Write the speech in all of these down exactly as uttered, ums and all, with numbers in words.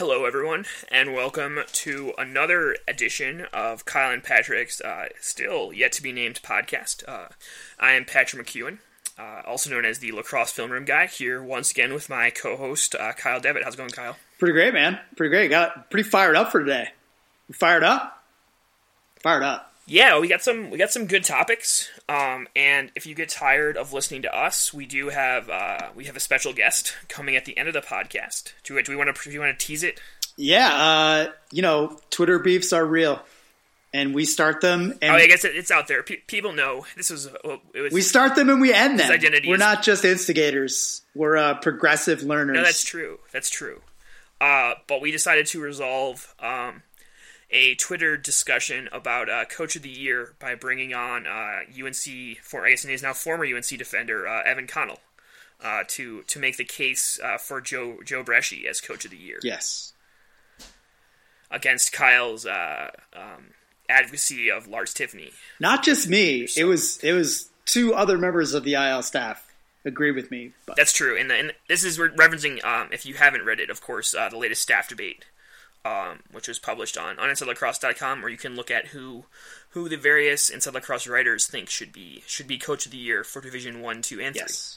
Hello, everyone, and welcome to another edition of Kyle and Patrick's uh, still yet to be named podcast. Uh, I am Patrick McEwen, uh, also known as the Lacrosse Film Room Guy, here once again with my co-host uh, Kyle Devitt. How's it going, Kyle? Pretty great, man. Pretty great. Got pretty fired up for today. You fired up? Fired up. Yeah, we got some we got some good topics. Um, and if you get tired of listening to us, we do have uh, we have a special guest coming at the end of the podcast. Do we, do we want to do you want to tease it? Yeah, uh, you know, Twitter beefs are real, and we start them. And oh, I guess it, it's out there. Pe- people know this was. Uh, it was. We start them and we end them. We're is, not just instigators. We're uh, progressive learners. No, that's true. That's true. Uh, but we decided to resolve um, a Twitter discussion about uh, Coach of the Year by bringing on uh, U N C, for I guess he is now former U N C defender uh, Evan Connell uh, to to make the case uh, for Joe Joe Bresci as Coach of the Year. Yes. Against Kyle's uh, um, advocacy of Lars Tiffany. Not just me. So, it was it was two other members of the I L staff agree with me. But. That's true, and, and this is referencing, um, if you haven't read it, of course, uh, the latest staff debate. Um, which was published on, on inside lacrosse dot com, where you can look at who who the various Inside Lacrosse writers think should be should be Coach of the Year for Division One, Two, and Three. Yes.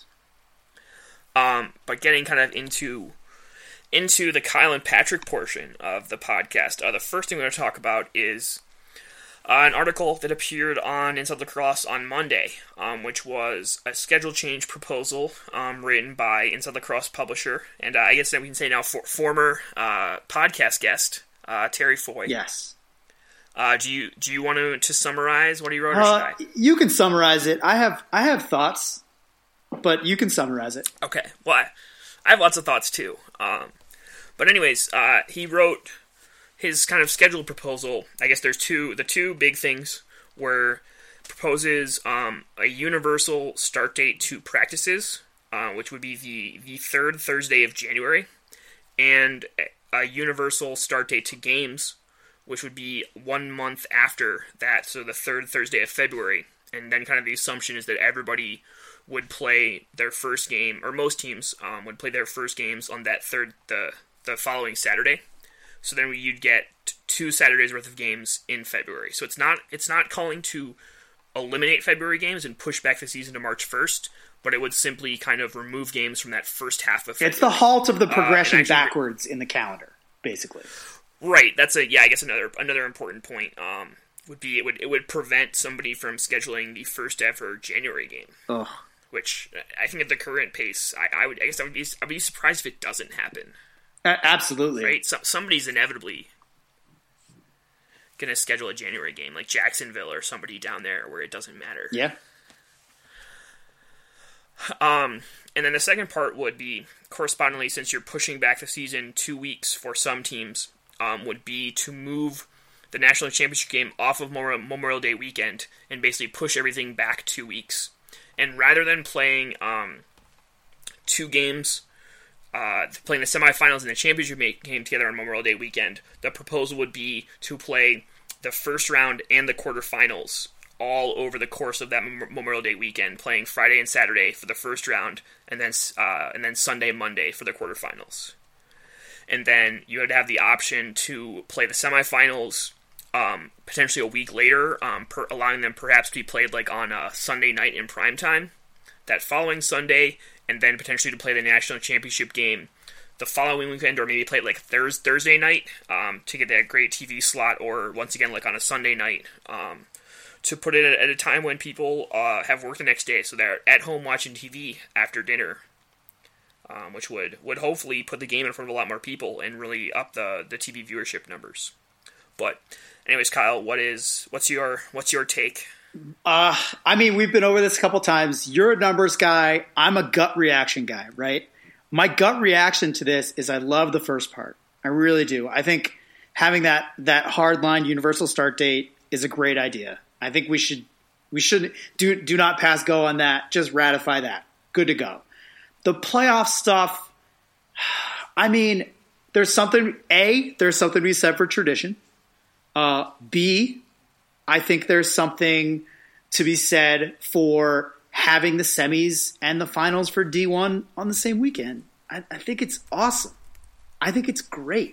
Um, but getting kind of into into the Kyle and Patrick portion of the podcast, uh, the first thing we're going to talk about is uh, an article that appeared on Inside Lacrosse on Monday, um, which was a schedule change proposal um, written by Inside Lacrosse publisher, and uh, I guess that we can say now for, former uh, podcast guest, uh, Terry Foy. Yes. Uh, do you do you want to, to summarize what he wrote? Or uh, should I? You can summarize it. I have I have thoughts, but you can summarize it. Okay. Well, I, I have lots of thoughts too. Um, but anyways, uh, he wrote his kind of scheduled proposal. I guess there's two. The two big things were proposes um, a universal start date to practices, uh, which would be the, the third Thursday of January, and a universal start date to games, which would be one month after that, so the third Thursday of February. And then kind of the assumption is that everybody would play their first game, or most teams um, would play their first games on that third the the following Saturday. So then you'd get two Saturdays worth of games in February. So it's not it's not calling to eliminate February games and push back the season to March first, but it would simply kind of remove games from that first half of February. It's the halt of the progression uh, actually, backwards in the calendar, basically. Right. That's a yeah. I guess another another important point um, would be it would it would prevent somebody from scheduling the first ever January game. Ugh. Which I think at the current pace, I, I would I guess I would be I'd be surprised if it doesn't happen. Absolutely. Right? So, somebody's inevitably going to schedule a January game, like Jacksonville or somebody down there where it doesn't matter. Yeah. Um, and then the second part would be, correspondingly, since you're pushing back the season two weeks for some teams, um, would be to move the National Championship game off of Memorial Day weekend and basically push everything back two weeks. And rather than playing um, two games... Uh, playing the semifinals and the championship game together on Memorial Day weekend, the proposal would be to play the first round and the quarterfinals all over the course of that Memorial Day weekend, playing Friday and Saturday for the first round, and then uh, and then Sunday, Monday for the quarterfinals. And then you would have the option to play the semifinals um, potentially a week later, um, per, allowing them perhaps to be played like on a Sunday night in primetime that following Sunday, and then potentially to play the national championship game the following weekend, or maybe play it like Thurs Thursday night um, to get that great T V slot, or once again like on a Sunday night um, to put it at a time when people uh, have work the next day, so they're at home watching T V after dinner, um, which would, would hopefully put the game in front of a lot more people and really up the, the T V viewership numbers. But anyways, Kyle, what is what's your what's your take? Uh, I mean, we've been over this a couple times. You're a numbers guy. I'm a gut reaction guy, right? My gut reaction to this is I love the first part. I really do. I think having that that hardline universal start date is a great idea. I think we should we should do do not pass go on that. Just ratify that. Good to go. The playoff stuff. I mean, there's something. A, there's something to be said for tradition. Uh, B, I think there's something to be said for having the semis and the finals for D one on the same weekend. I, I think it's awesome. I think it's great.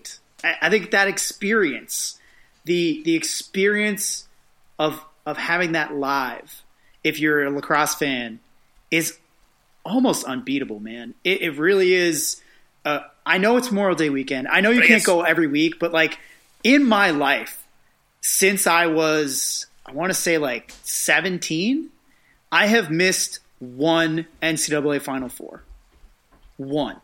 I, I think that experience, the the experience of of having that live, if you're a lacrosse fan, is almost unbeatable, man. It, it really is. Uh, I know it's Memorial Day weekend. I know you but can't guess, go every week, but like in my life, since I was, I want to say like seventeen, I have missed one N C double A Final Four. One.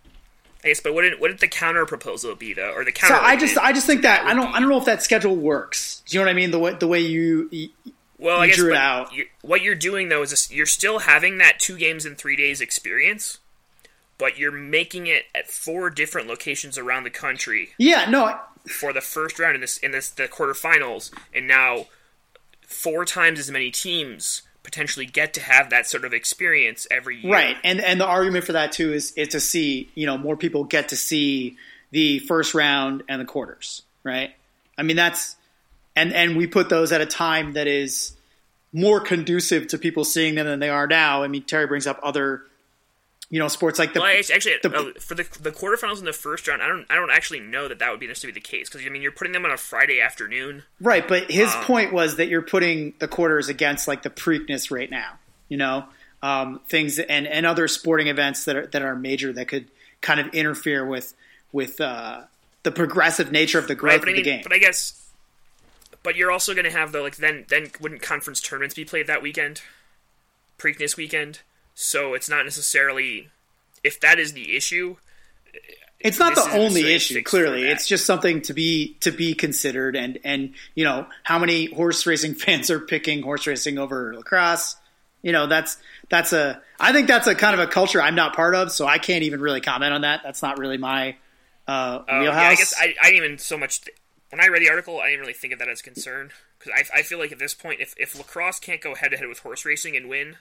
I guess, but wouldn't wouldn't the counter proposal be though, or the counter? So I just I just think that, that I don't be, I don't know if that schedule works. Do you know what I mean? The way the way you, you well, you I guess drew it but out. You're, what you're doing though is this, you're still having that two games in three days experience, but you're making it at four different locations around the country. Yeah, no. For the first round in this in this the quarterfinals, and now four times as many teams potentially get to have that sort of experience every year. Right, and and the argument for that too is is to see, you know, more people get to see the first round and the quarters, right? I mean, that's and and we put those at a time that is more conducive to people seeing them than they are now. I mean, Terry brings up other, you know, sports like the well, actually the, uh, for the the quarterfinals in the first round. I don't I don't actually know that that would be necessarily the case because I mean you're putting them on a Friday afternoon, right? But his um, point was that you're putting the quarters against like the Preakness right now, you know, um, things and, and other sporting events that are that are major that could kind of interfere with with uh, the progressive nature of the growth right, but of I mean, the game. But I guess, but you're also going to have though like then then wouldn't conference tournaments be played that weekend, Preakness weekend? So it's not necessarily, if that is the issue, it's not the only issue. fix Clearly, for that. it's just something to be to be considered. And and you know how many horse racing fans are picking horse racing over lacrosse. You know that's that's a I think that's a kind of a culture I'm not part of, so I can't even really comment on that. That's not really my uh, Uh, wheelhouse. yeah, I guess I, I didn't even so much. Th- when I read the article, I didn't really think of that as a concern because I, I feel like at this point, if if lacrosse can't go head to head with horse racing and win,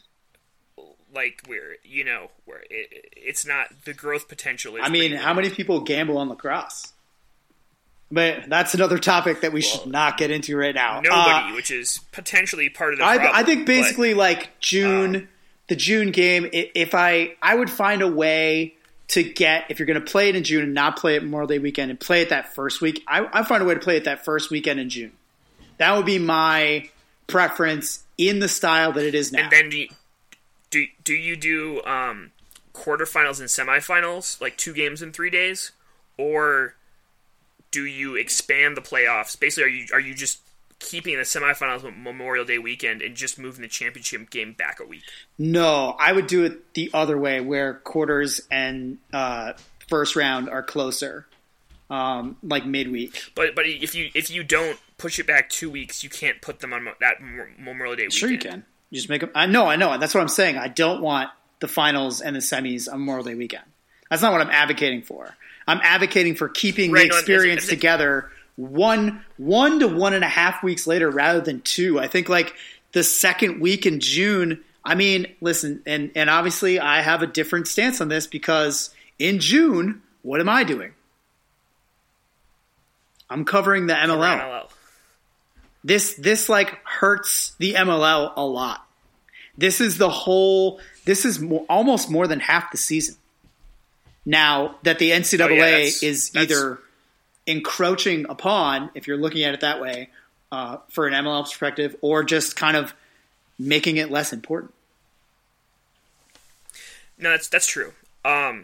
like where you know where it, it's not the growth potential is. I mean, how many people gamble on lacrosse? But that's another topic that we well, should not get into right now. Nobody, uh, which is potentially part of the I, problem. I think basically but, like June, um, the June game. If I, I would find a way to get if you're going to play it in June and not play it Memorial Day weekend and play it that first week. I, I find a way to play it that first weekend in June. That would be my preference in the style that it is now. And then do you, do, do you do um, quarterfinals and semifinals, like two games in three days, or do you expand the playoffs? Basically, are you are you just keeping the semifinals Memorial Day weekend and just moving the championship game back a week? No, I would do it the other way, where quarters and uh, first round are closer, um, like midweek. But but if you if you don't push it back two weeks, you can't put them on that Memorial Day weekend. Sure, you can. You just make them. I know, I know. That's what I'm saying. I don't want the finals and the semis on Memorial Day weekend. That's not what I'm advocating for. I'm advocating for keeping right, the experience no, it's, it's, together one one to one and a half weeks later rather than two. I think like the second week in June. I mean, listen, and and obviously I have a different stance on this because in June, what am I doing? I'm covering the M L L. M L L. This this like hurts the M L L a lot. This is the whole. This is more, almost more than half the season. Now that the N C double A oh, yeah, that's, is that's, either encroaching upon, if you're looking at it that way, uh, for an M L L perspective, or just kind of making it less important. No, that's that's true. Um,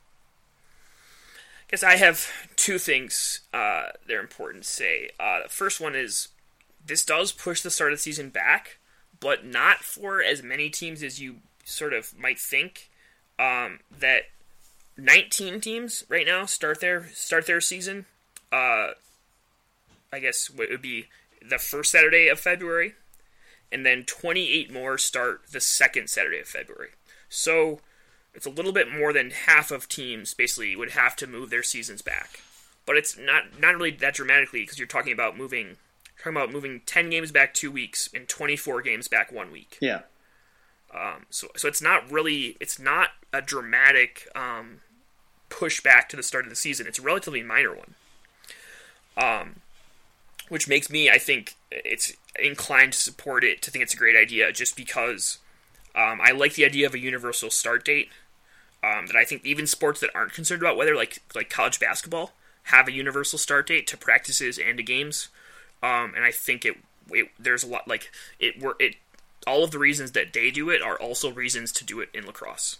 I guess I have two things uh, that are important to say. Uh, the first one is this does push the start of the season back, but not for as many teams as you sort of might think. Um, that nineteen teams right now start their start their season. Uh, I guess it would be the first Saturday of February, and then twenty-eight more start the second Saturday of February. So it's a little bit more than half of teams basically would have to move their seasons back. But it's not not really that dramatically because you're talking about moving talking about moving ten games back two weeks and twenty-four games back one week. Yeah. Um, so so it's not really it's not a dramatic um, pushback to the start of the season. It's a relatively minor one. Um, which makes me, I think, it's inclined to support it, to think it's a great idea, just because um, I like the idea of a universal start date. Um, that I think even sports that aren't concerned about weather, like like college basketball, have a universal start date to practices and to games, um, and I think it, it there's a lot like it were it all of the reasons that they do it are also reasons to do it in lacrosse,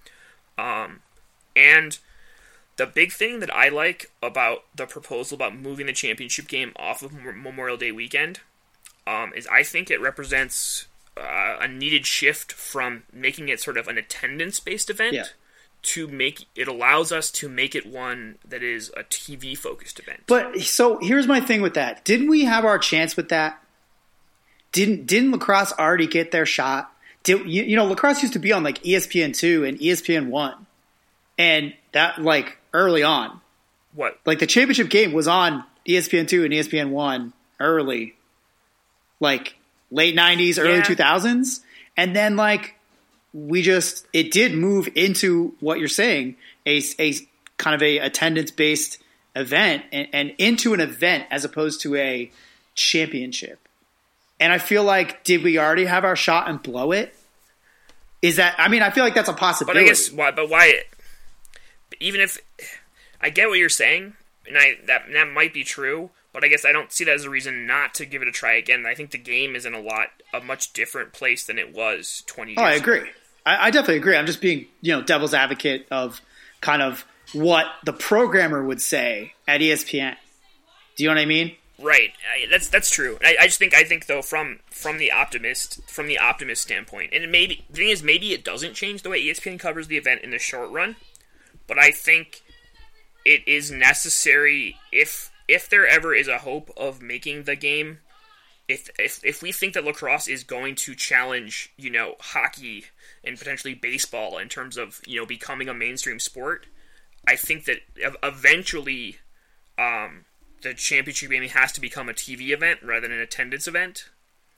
um, and the big thing that I like about the proposal about moving the championship game off of Memorial Day weekend, um, is I think it represents uh, a needed shift from making it sort of an attendance-based event. Yeah. To make it allows us to make it one that is a T V focused event. But so here's my thing with that. Didn't we have our chance with that? Didn't didn't lacrosse already get their shot? Did you, you know lacrosse used to be on like E S P N two and E S P N one, and that like early on. What? Like the championship game was on E S P N two and E S P N one early, like late nineties, early two thousands, and then like. We just it did move into what you're saying, a, a kind of a attendance based event and, and into an event as opposed to a championship. And I feel like, did we already have our shot and blow it? Is that I mean, I feel like that's a possibility. But I guess why but why even if I get what you're saying, and I that that might be true, but I guess I don't see that as a reason not to give it a try again. I think the game is in a lot a much different place than it was twenty years ago. Oh, I agree. I, I definitely agree. I'm just being, you know, devil's advocate of kind of what the programmer would say at E S P N. Do you know what I mean? Right. I, that's that's true. I, I just think I think though from from the optimist from the optimist standpoint, and it maybe the thing is maybe it doesn't change the way E S P N covers the event in the short run, but I think it is necessary if if there ever is a hope of making the game. If if if we think that lacrosse is going to challenge, you know, hockey and potentially baseball in terms of, you know, becoming a mainstream sport, I think that eventually um, the championship game has to become a T V event rather than an attendance event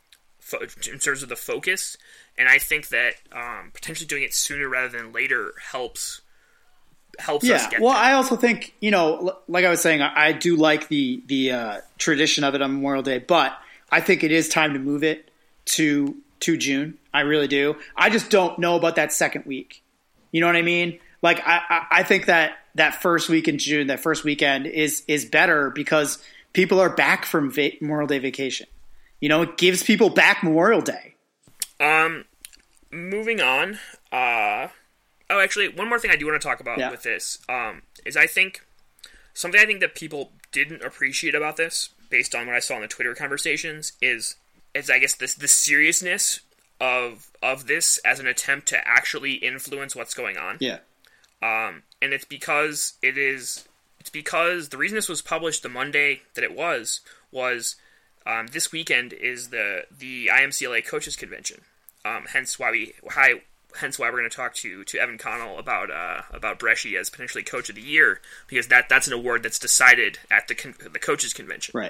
in terms of the focus. And I think that um, potentially doing it sooner rather than later helps helps yeah. us get well, there. I also think, you know, like I was saying, I do like the, the uh, tradition of it on Memorial Day, but I think it is time to move it to to June. I really do. I just don't know about that second week. You know what I mean? Like I, I, I think that that first week in June, that first weekend is is better because people are back from va- Memorial Day vacation. You know, it gives people back Memorial Day. Um, moving on. Uh, oh, actually, one more thing I do want to talk about yeah. with this um, is I think something I think that people didn't appreciate about this, based on what I saw in the Twitter conversations, is is I guess this the seriousness of of this as an attempt to actually influence what's going on. Yeah. Um, and it's because it is it's because the reason this was published the Monday that it was was um, this weekend is the the I M C L A Coaches Convention. Um, hence why we why hence why we're going to talk to to Evan Connell about uh, about Bresci as potentially Coach of the Year, because that that's an award that's decided at the con- the Coaches Convention. Right.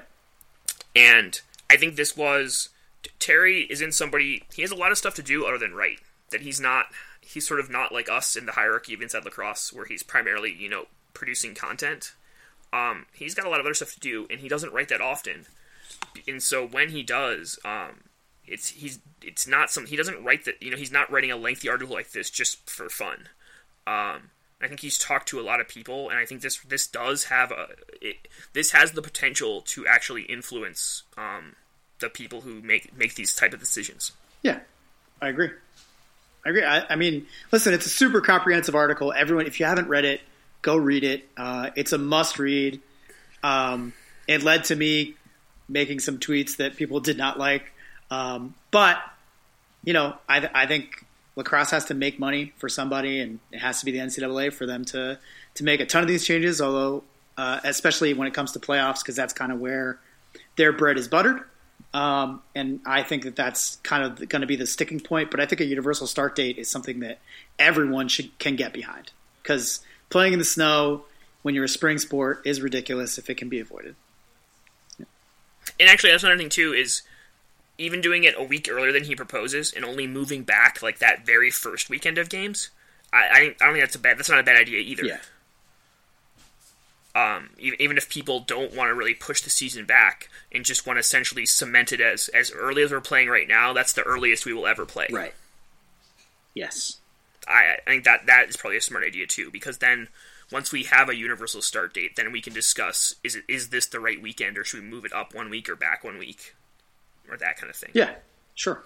And I think this was Terry isn't somebody he has a lot of stuff to do other than write. That he's not he's sort of not like us in the hierarchy of Inside Lacrosse, where he's primarily, you know, producing content. Um, he's got a lot of other stuff to do, and he doesn't write that often. And so when he does, um, it's he's it's not some he doesn't write that you know he's not writing a lengthy article like this just for fun. Um, I think he's talked to a lot of people, and I think this this does have a it, this has the potential to actually influence um, the people who make make these type of decisions. Yeah, I agree. I agree. I, I mean, listen, it's a super comprehensive article. Everyone, if you haven't read it, go read it. Uh, it's a must read. Um, it led to me making some tweets that people did not like. Um, but, you know, I, th- I think lacrosse has to make money for somebody, and it has to be the N C double A for them to, to make a ton of these changes, although uh, especially when it comes to playoffs, because that's kind of where their bread is buttered. Um, and I think that that's kind of going to be the sticking point. But I think a universal start date is something that everyone should can get behind, because playing in the snow when you're a spring sport is ridiculous if it can be avoided. Yeah. And actually, that's another thing too, is even doing it a week earlier than he proposes and only moving back like that very first weekend of games. I I, I don't think that's a bad. That's not a bad idea either. Yeah. Um, even, even if people don't want to really push the season back and just want to essentially cement it as, as early as we're playing right now, that's the earliest we will ever play. Right. Yes. I, I think that that is probably a smart idea too, because then once we have a universal start date, then we can discuss, is it is this the right weekend, or should we move it up one week or back one week, or that kind of thing. Yeah, sure.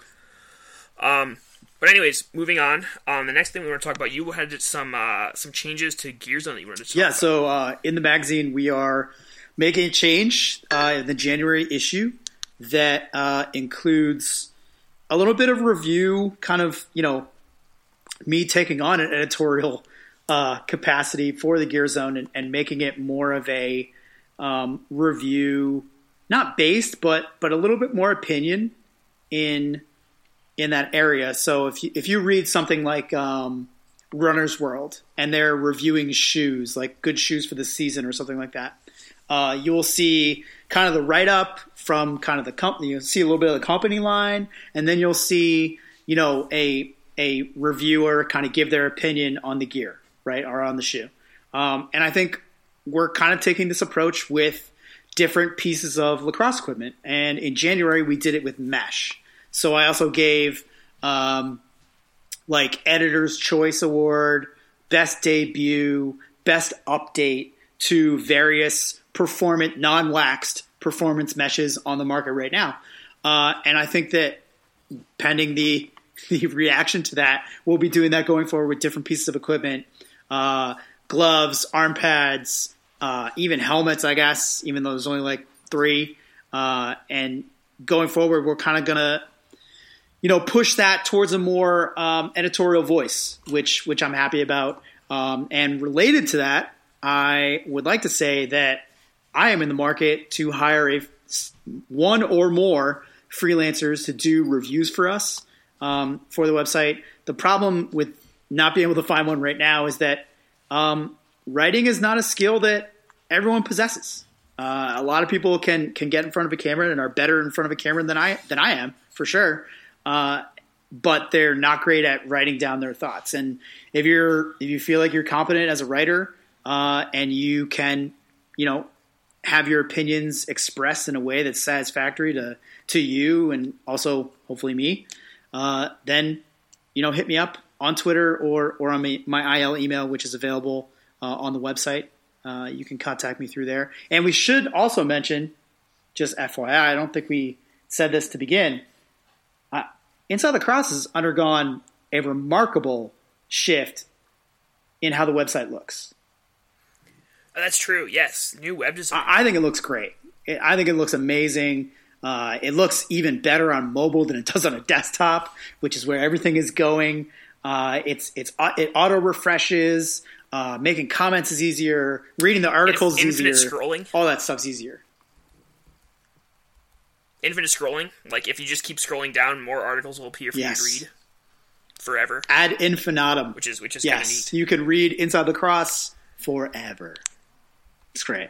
Um, but anyways, moving on. Um, the next thing we want to talk about, you had some uh, some changes to Gear Zone that you wanted to talk yeah, about. so uh, in the magazine, we are making a change uh, in the January issue that uh, includes a little bit of review, kind of, you know, me taking on an editorial uh, capacity for the Gear Zone and, and making it more of a um, review, not based, but but a little bit more opinion in in that area. So if you, if you read something like um, Runner's World and they're reviewing shoes, like good shoes for the season or something like that, uh, you'll see kind of the write-up from kind of the company. You'll see a little bit of the company line, and then you'll see, you know, a a reviewer kind of give their opinion on the gear, right, or on the shoe. Um, and I think we're kind of taking this approach with different pieces of lacrosse equipment. And in January, we did it with mesh. So I also gave um, like Editor's Choice Award, Best Debut, Best Update to various performant, non-waxed performance meshes on the market right now. Uh, and I think that pending the the reaction to that, we'll be doing that going forward with different pieces of equipment, uh, gloves, arm pads, uh, even helmets, I guess, even though there's only like three. Uh, and going forward, we're kind of going to, you know, push that towards a more um, editorial voice, which which I'm happy about. Um, and related to that, I would like to say that I am in the market to hire a one or more freelancers to do reviews for us um, for the website. The problem with not being able to find one right now is that um, writing is not a skill that everyone possesses. Uh, a lot of people can can get in front of a camera and are better in front of a camera than I than I am, for sure. Uh, but they're not great at writing down their thoughts. And if you're if you feel like you're competent as a writer uh, and you can, you know, have your opinions expressed in a way that's satisfactory to to you and also hopefully me, uh, then, you know, hit me up on Twitter or or on my, my I L email, which is available uh, on the website. Uh, you can contact me through there. And we should also mention, just F Y I, I don't think we said this to begin, uh, Inside Lacrosse has undergone a remarkable shift in how the website looks. Oh, that's true, yes. New web design. I, I think it looks great. It, I think it looks amazing. Uh, it looks even better on mobile than it does on a desktop, which is where everything is going. Uh, it's it's it auto refreshes. Uh, making comments is easier. Reading the articles is easier. Infinite scrolling. All that stuff's easier. Infinite scrolling. Like, if you just keep scrolling down, more articles will appear for yes. you to read forever. Ad infinitum. Which is which is yes. kind of neat. You could read Inside Lacrosse forever. It's great.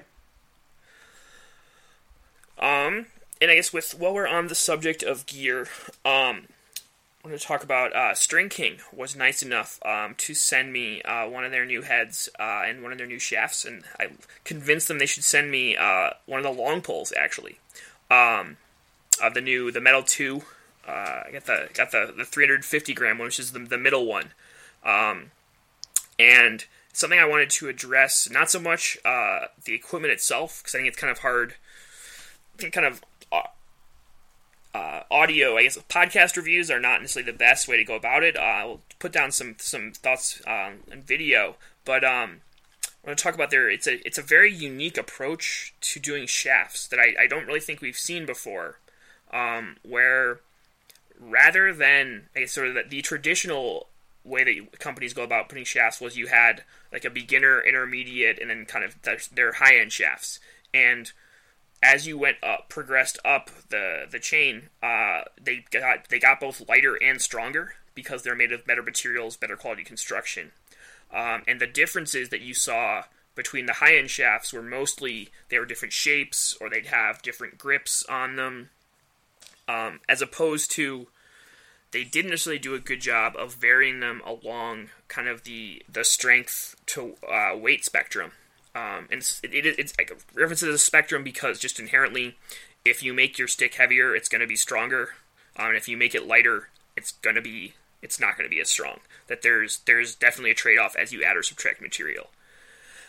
Um, and I guess with while we're on the subject of gear, um, I'm going to talk about uh, String King was nice enough um, to send me uh, one of their new heads uh, and one of their new shafts, and I convinced them they should send me uh, one of the long poles actually, um, of the new the Metal two. Uh, I got the got the, the three hundred fifty gram one, which is the, the middle one, um, and something I wanted to address, not so much uh, the equipment itself, because I think it's kind of hard. I think kind of. Uh, Uh, audio, I guess podcast reviews are not necessarily the best way to go about it. Uh, I'll put down some some thoughts um, in video, but um, I want to talk about their. It's a it's a very unique approach to doing shafts that I, I don't really think we've seen before. Um, where rather than I guess sort of the, the traditional way that companies go about putting shafts was you had like a beginner, intermediate, and then kind of their high end shafts. And as you went up, progressed up the the chain, uh, they got they got both lighter and stronger because they're made of better materials, better quality construction. Um, and the differences that you saw between the high end shafts were mostly they were different shapes or they'd have different grips on them, um, as opposed to they didn't necessarily do a good job of varying them along kind of the the strength to uh, weight spectrum. Um, and it's, it, it, it's like a reference to the spectrum because just inherently, if you make your stick heavier, it's going to be stronger. Um, and if you make it lighter, it's going to be it's not going to be as strong. That there's there's definitely a trade-off as you add or subtract material.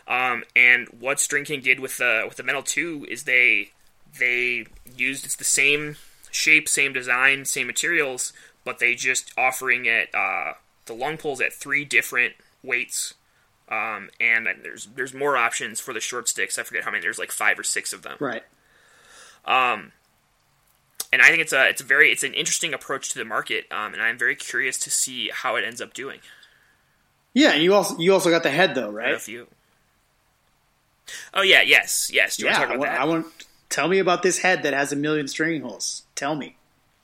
Um, and what String King did with the with the Metal two is they they used it's the same shape, same design, same materials, but they just offering it uh, the long poles at three different weights. Um, and there's there's more options for the short sticks. I forget how many. There's like five or six of them. Right. Um, and I think it's a it's a very it's an interesting approach to the market. Um, and I'm very curious to see how it ends up doing. Yeah, and you also you also got the head though, right? If you. Oh yeah, yes, yes. Do you yeah, want to talk about I, that? I want. Tell me about this head that has a million stringing holes. Tell me.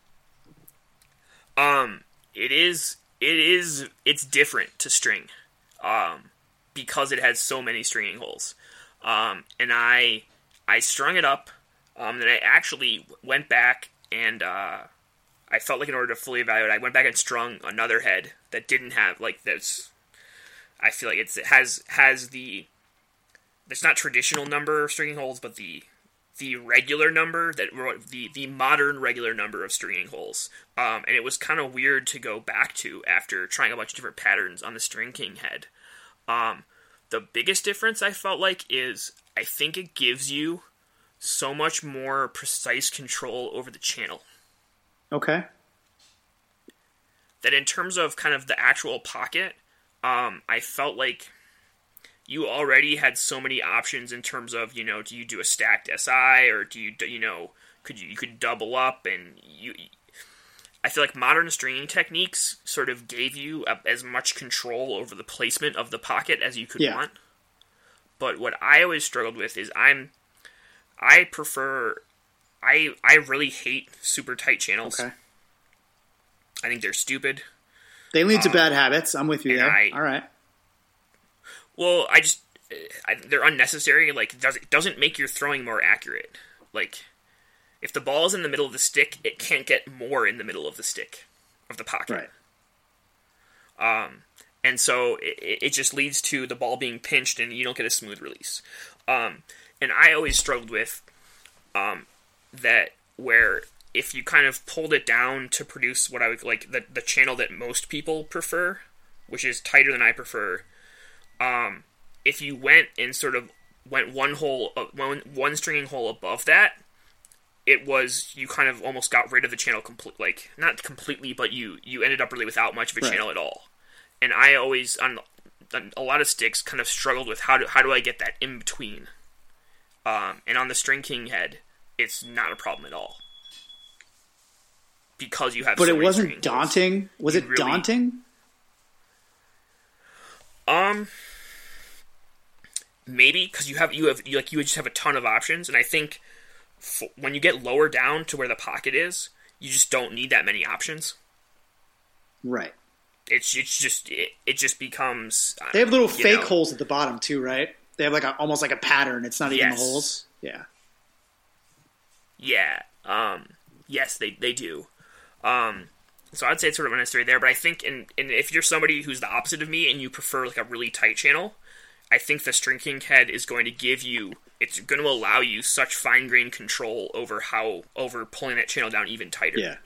Um, it is it is it's different to string, um, because it has so many stringing holes. Um, and I I strung it up. Um, then I actually went back and uh, I felt like in order to fully evaluate, I went back and strung another head that didn't have like that's. I feel like it's it has has the. It's not traditional number of stringing holes, but the the regular number that the the modern regular number of stringing holes. Um, and it was kind of weird to go back to after trying a bunch of different patterns on the String King head. Um, the biggest difference I felt like is I think it gives you so much more precise control over the channel. Okay. That in terms of kind of the actual pocket, um, I felt like you already had so many options in terms of, you know, do you do a stacked S I or do you, you know, could you, you could double up and you, I feel like modern stringing techniques sort of gave you a, as much control over the placement of the pocket as you could yeah. want. But what I always struggled with is I'm, I prefer, I, I really hate super tight channels. Okay. I think they're stupid. They lead to um, bad habits. I'm with you there. I, All right. Well, I just I, they're unnecessary. Like, it, does, it doesn't make your throwing more accurate. Like, if the ball is in the middle of the stick, it can't get more in the middle of the stick of the pocket. Right. Um, and so it, it just leads to the ball being pinched, and you don't get a smooth release. Um, and I always struggled with um, that where if you kind of pulled it down to produce what I would like the the channel that most people prefer, which is tighter than I prefer. Um, if you went and sort of went one hole, uh, one, one stringing hole above that, it was, you kind of almost got rid of the channel complete, like, not completely, but you, you ended up really without much of a right. channel at all. And I always, on, on a lot of sticks, kind of struggled with how do, how do I get that in between. Um, and on the String King head, it's not a problem at all. Because you have But so it many wasn't daunting? holes. Was You it really, daunting? Um... Maybe because you have you have you, like you would just have a ton of options, and I think f- when you get lower down to where the pocket is, you just don't need that many options. Right. It's it's just it, it just becomes. Uh, they have little fake know, holes at the bottom too, right? They have like a, almost like a pattern. It's not even yes. the holes. Yeah. Yeah. Um. Yes, they they do. Um. So I'd say it's sort of unnecessary there, but I think in, in if you're somebody who's the opposite of me and you prefer like a really tight channel, I think the String King head is going to give you, it's going to allow you such fine-grained control over how, over pulling that channel down even tighter. Yeah.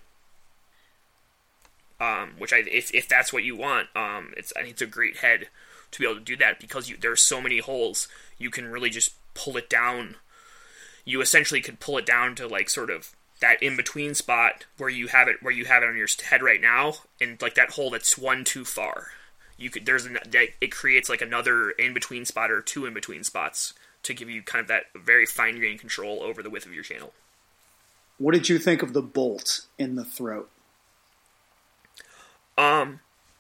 Um, which I, if if that's what you want, um, it's I think it's a great head to be able to do that because you, there are so many holes, you can really just pull it down. You essentially could pull it down to like sort of that in-between spot where you have it, where you have it on your head right now, and like that hole that's one too far. You could there's an, it creates like another in between spot or two in between spots to give you kind of that very fine grained control over the width of your channel. What did you think of the bolt in the throat? Um,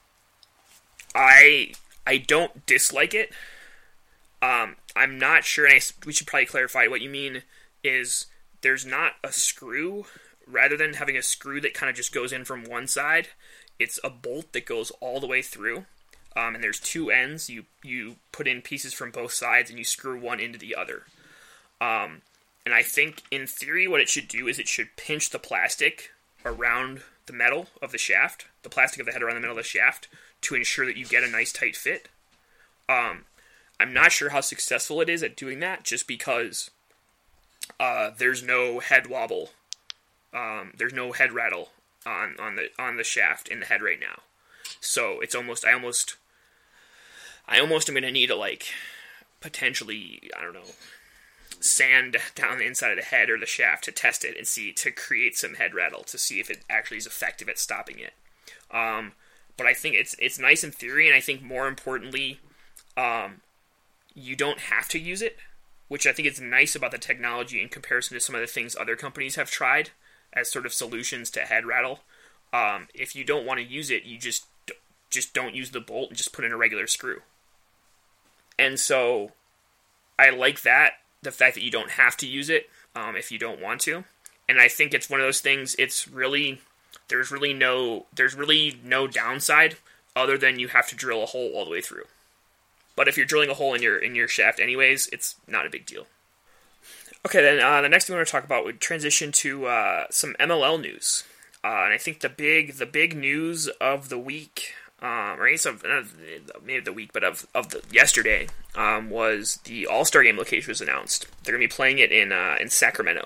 I I don't dislike it. Um, I'm not sure, and I, we should probably clarify what you mean is there's not a screw rather than having a screw that kind of just goes in from one side. It's a bolt that goes all the way through. Um, and there's two ends. You you put in pieces from both sides, and you screw one into the other. Um, and I think, in theory, what it should do is it should pinch the plastic around the metal of the shaft, the plastic of the head around the metal of the shaft, to ensure that you get a nice tight fit. Um, I'm not sure how successful it is at doing that, just because uh, there's no head wobble. Um, there's no head rattle on, on the on the shaft in the head right now. So it's almost I almost I almost am gonna need to like potentially, I don't know, sand down the inside of the head or the shaft to test it and see, to create some head rattle to see if it actually is effective at stopping it. Um, but I think it's it's nice in theory, and I think more importantly, um, you don't have to use it, which I think is nice about the technology in comparison to some of the things other companies have tried as sort of solutions to head rattle. Um, if you don't want to use it, you just just don't use the bolt and just put in a regular screw. And so I like that, the fact that you don't have to use it um, if you don't want to. And I think it's one of those things, it's really, there's really no, there's really no downside other than you have to drill a hole all the way through. But if you're drilling a hole in your in your shaft anyways, it's not a big deal. Okay, then uh, the next thing we want to talk about would transition to uh, some M L L news. Uh, and I think the big the big news of the week, um, or I guess of, uh, maybe the week, but of, of the yesterday, um, was the All-Star Game location was announced. They're going to be playing it in uh, in Sacramento.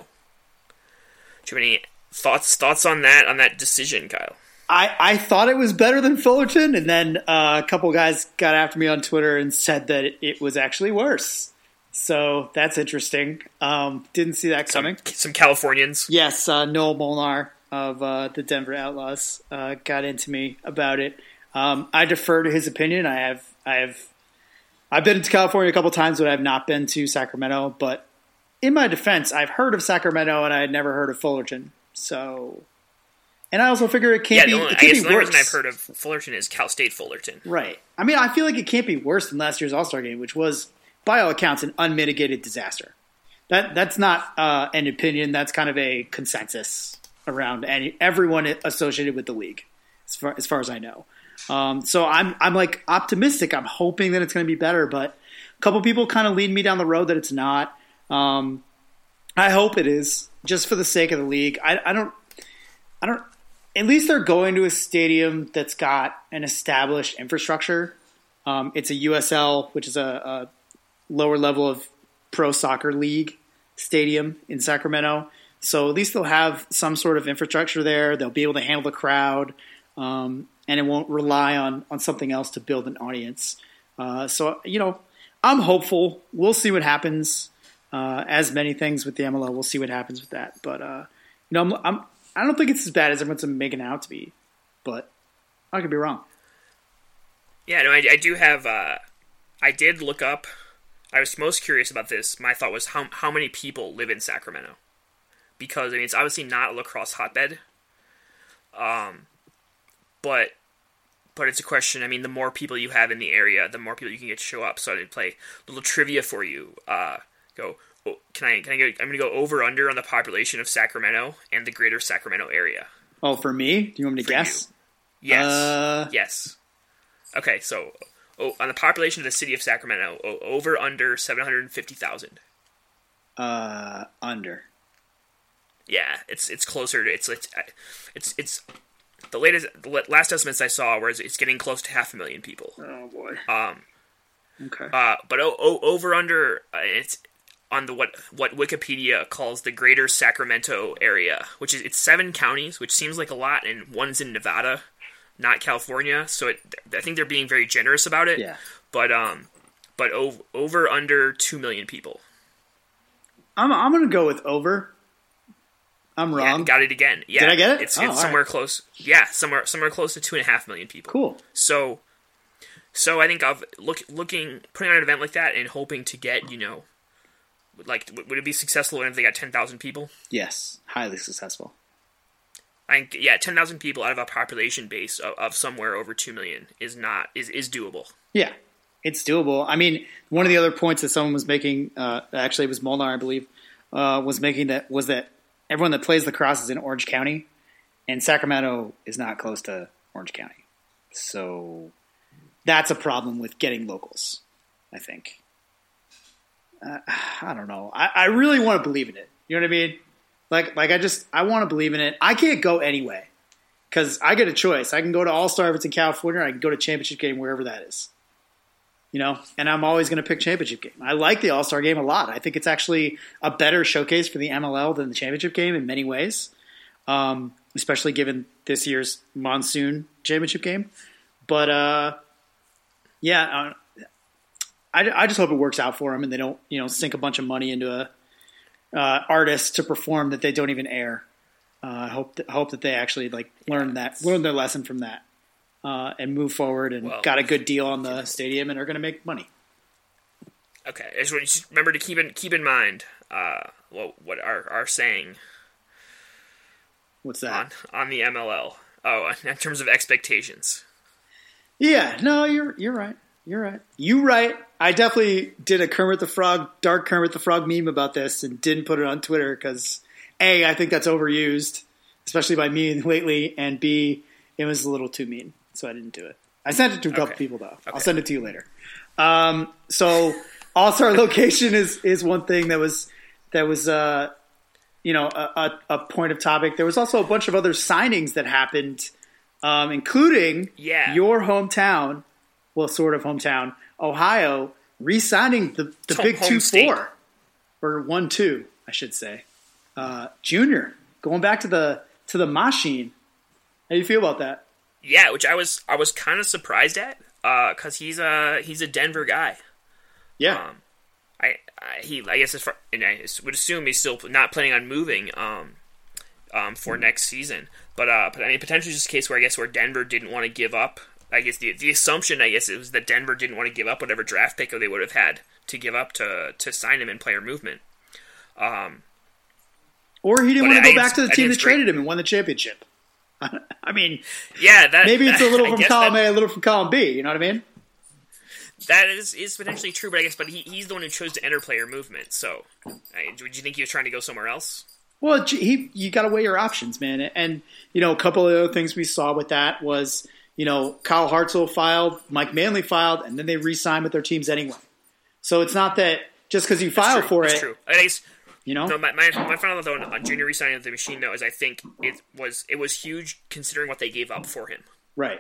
Do you have any thoughts thoughts on that on that decision, Kyle? I, I thought it was better than Fullerton, and then uh, a couple guys got after me on Twitter and said that it, it was actually worse. So that's interesting. Um, didn't see that coming. Some, some Californians. Yes, uh, Noel Molnar of uh, the Denver Outlaws uh, got into me about it. Um, I defer to his opinion. I have, I have, I've been to California a couple times, but I've not been to Sacramento. But in my defense, I've heard of Sacramento and I had never heard of Fullerton. So. And I also figure it can't yeah, be. Only, it can't I guess be the only worse. reason I've heard of Fullerton is Cal State Fullerton. Right. I mean, I feel like it can't be worse than last year's All-Star Game, which was, by all accounts, an unmitigated disaster. That that's not uh, an opinion. That's kind of a consensus around any everyone associated with the league, as far as, far as I know. Um, so I'm I'm like optimistic. I'm hoping that it's going to be better, but a couple people kind of lead me down the road that it's not. Um, I hope it is, just for the sake of the league. I, I don't. I don't. At least they're going to a stadium that's got an established infrastructure. Um, it's a U S L, which is a, a lower level of pro soccer league stadium in Sacramento. So at least they'll have some sort of infrastructure there. They'll be able to handle the crowd, um, and it won't rely on, on something else to build an audience. Uh, so, you know, I'm hopeful. We'll see what happens. Uh, as many things with the M L L, we'll see what happens with that. But, uh, you know, I'm, I'm I don't think it's as bad as everyone's making it out to be, but I could be wrong. Yeah, no, I, I do have. Uh, I did look up. I was most curious about this. My thought was how how many people live in Sacramento, because I mean it's obviously not a lacrosse hotbed. Um, but but it's a question. I mean, the more people you have in the area, the more people you can get to show up. So I did play a little trivia for you. Uh, go. Can I? Can I go? I'm going to go over under on the population of Sacramento and the greater Sacramento area. Oh, for me? Do you want me to for guess? You. Yes. Uh... Yes. Okay, so oh, on the population of the city of Sacramento, oh, over under seven hundred fifty thousand. Uh, under. Yeah, it's it's closer to it's it's it's it's the latest the last estimates I saw where it's getting close to half a million people. Oh boy. Um. Okay. Uh, but oh, oh, over under uh, it's. On the what what Wikipedia calls the Greater Sacramento area, which is it's seven counties, which seems like a lot, and one's in Nevada, not California. So it, I think they're being very generous about it. Yeah. But um, but over, over under two million people. I'm I'm gonna go with over. I'm wrong. Yeah, got it again. Yeah. Did I get it? It's, oh, it's somewhere right. close. Yeah, somewhere somewhere close to two and a half million people. Cool. So, so I think of look looking putting on an event like that and hoping to get you know. Like, would it be successful if they got ten thousand people? Yes, highly successful. I think, yeah, ten thousand people out of a population base of, of somewhere over two million is not is, is doable. Yeah, it's doable. I mean, one of the other points that someone was making, uh, actually it was Molnar, I believe, uh, was making that was that everyone that plays lacrosse is in Orange County, and Sacramento is not close to Orange County. So that's a problem with getting locals, I think. Uh, I don't know. I, I really want to believe in it. You know what I mean? Like, like I just I want to believe in it. I can't go anyway because I get a choice. I can go to All Star if it's in California, or I can go to Championship Game wherever that is. You know, and I'm always going to pick Championship Game. I like the All Star Game a lot. I think it's actually a better showcase for the M L L than the Championship Game in many ways, um, especially given this year's monsoon Championship Game. But uh, yeah. Uh, I, I just hope it works out for them and they don't, you know, sink a bunch of money into a uh, artist to perform that they don't even air. Uh, I hope that, hope that they actually like learn that, learn their lesson from that, uh, and move forward and well, got a good deal on the stadium and are going to make money. Okay, I just want you to remember to keep in keep in mind uh, what what our our saying. What's that on on the M L L? Oh, in terms of expectations. Yeah, no, you're you're right. You're right. You right. I definitely did a Kermit the Frog, dark Kermit the Frog meme about this and didn't put it on Twitter because A, I think that's overused, especially by me lately, and B, it was a little too mean, so I didn't do it. I sent it to a couple okay. people, though. Okay. I'll send it to you later. Um, so All-Star location is, is one thing that was, that was uh, you know, a, a, a point of topic. There was also a bunch of other signings that happened, um, including yeah. your hometown, well, sort of hometown, Ohio, re-signing the, the Home, big two state. four, or one two, I should say. Uh, Junior going back to the to the machine. How do you feel about that? Yeah, which I was I was kind of surprised at, because uh, he's a he's a Denver guy. Yeah, um, I, I he I guess as far, and I would assume he's still not planning on moving um, um for mm-hmm. next season. But uh, but I mean potentially just a case where I guess where Denver didn't want to give up. I guess the the assumption I guess it was that Denver didn't want to give up whatever draft pick they would have had to give up to to sign him in player movement. Um. Or he didn't want to go back to the I team that traded him and won the championship. I mean, yeah, that, maybe it's that, a little from column that, A, a little from column B. You know what I mean? That is, is potentially true, but I guess, but he, he's the one who chose to enter player movement. So, I, would you think he was trying to go somewhere else? Well, he you got to weigh your options, man. And you know, a couple of other things we saw with that was, you know, Kyle Hartzell filed, Mike Manley filed, and then they re-signed with their teams anyway. So it's not that just because you file for That's it. True. I guess, You know, no, my, my my final thought on, on Junior re-signing of the machine though is I think it was it was huge considering what they gave up for him, right?